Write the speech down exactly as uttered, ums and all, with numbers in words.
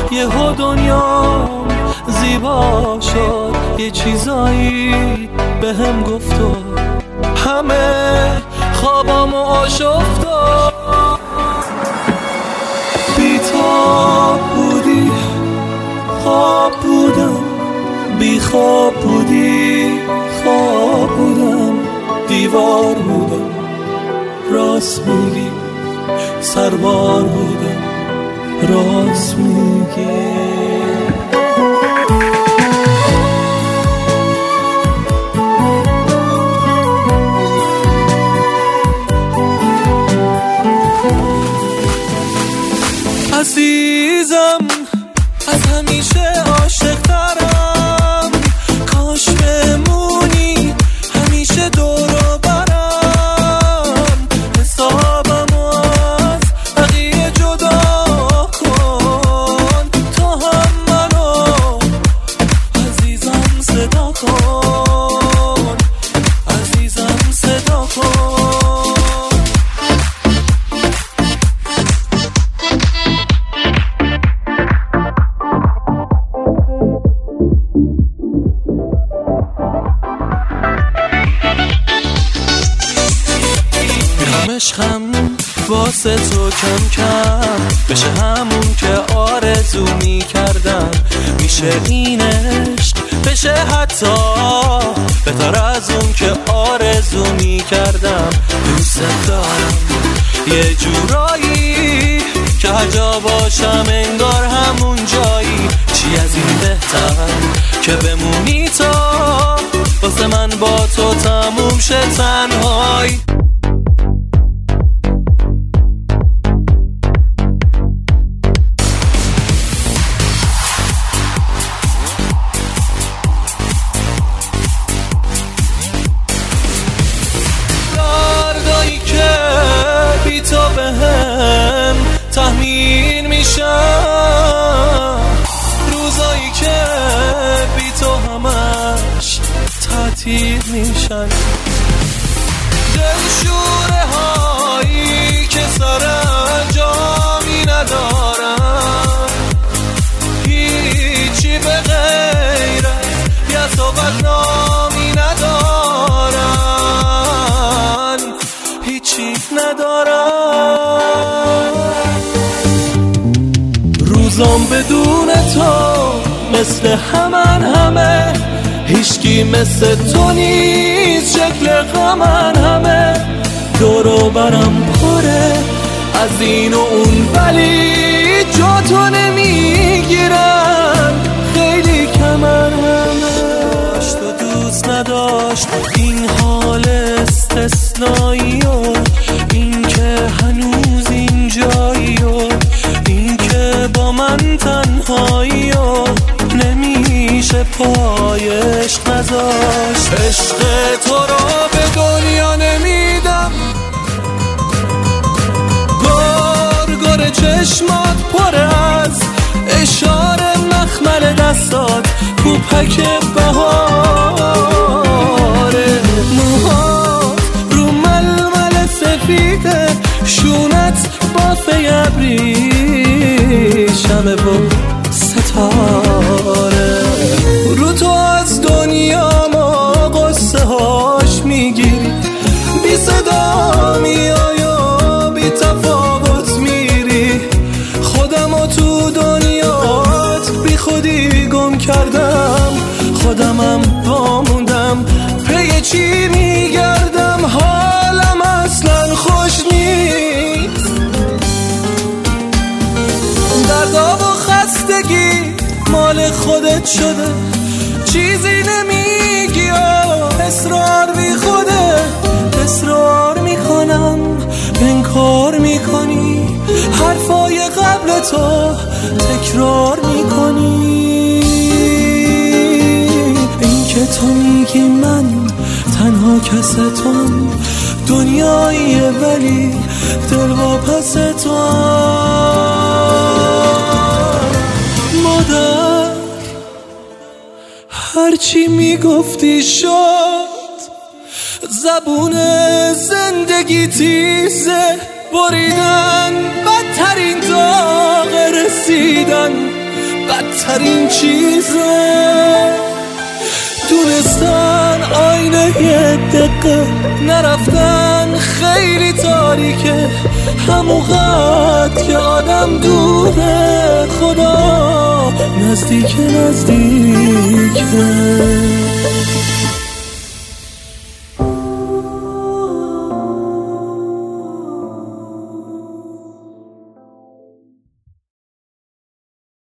یهو دنیا زیبا شد، یه چیزایی به هم گفت و همه خوابامو آشفتاد. بی‌تاب بودی خواب بودم، بی خواب بودی خواب بودم، دیوار بودم راست میگی، سربار بودم راست میگی. عزیزم از همیشه عاشق ترم، کاش بمونی همیشه دور و برم، حسابمو از بقیه جدا کن، تو هم منو عزیزم صدا کن، عزیزم صدا کن. عشقم واسه تو کم کم بشه همون که آرزو می کردم، میشه این عشق بشه حتی بهتر از اون که آرزو می کردم. دوست دارم یه جورایی که هر جا باشم انگار همون جایی، چی از این بهتر که بمونی تا واسه من با تو تموم شه تنهایی. بی تو به هم تحمیل میشم، روزایی که بی تو همش تعطیل میشن، دلشوره هایی که سر انجامی ندارن، هیچی به غیر یه صحبت نامی ندارن، هیچی ندارم. روزام بدون تو مثل همن همه، هیچکی مثل تو نیست، شکل غمن همه، دورو برم پره از این و اون ولی جا تو نمیگیرن، خیلی کمن همه. داشت و دوست نداشت این حال استثنایی و این که هنوز اینجایی و این که با من تنهایی و نمیشه پای عشق نذاشت. عشق تو رو به دنیا نمیدم، گر گر چشمات پر از اشاره مخمل دستات، کوپک بهاره، موهات رو ململ سفیده، شونت بافه ابریشمه و ستاره، رو تو از دنیا ما قصه هاش میگیری، بی صدا میای و بی تفاوت میری، خودمو تو دنیات بی خودی گم کردم، خودمم پاموندم پی چی میگردم، حالم اصلا خوش نیست، دردا و خستگی مال خودت شده، چیزی نمیگی و اصرار بی خودت، اصرار میکنم انکار میکنی، حرفای قبل تو تکرار میکنی، این که تو میگی من تنها کستم، دنیاییه ولی دل واپس تو. مادر هرچی میگفتی شد، زبون زندگی تیزه، بریدن بدترین داغ رسیدن، بدترین چیزه دونستن آینه یه دقیقه نرفتن خیلی تاریکه هموقت که آدم دوره خدا نزدیک نزدیکه